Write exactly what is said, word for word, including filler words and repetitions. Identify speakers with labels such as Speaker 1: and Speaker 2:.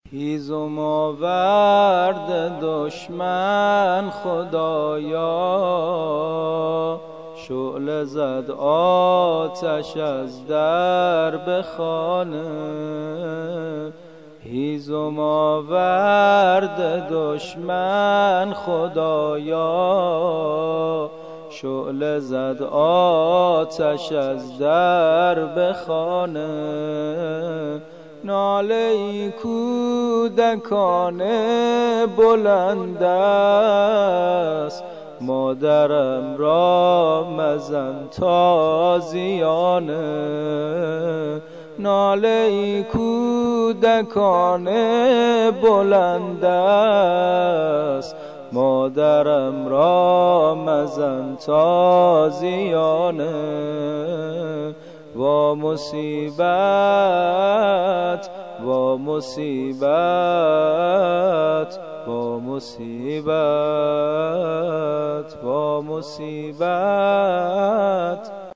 Speaker 1: هیزم آورد دشمن خدایا، شعله زد آتش از درب خانه. هیزم آورد دشمن خدایا، شعله زد آتش از درب خانه. ناله کودکان بلند است، مادرم را مزن تازیانه. ناله کودکان بلند است، مادرم را مزن تازیانه. و مصیبت و مصیبت و مصیبت و مصیبت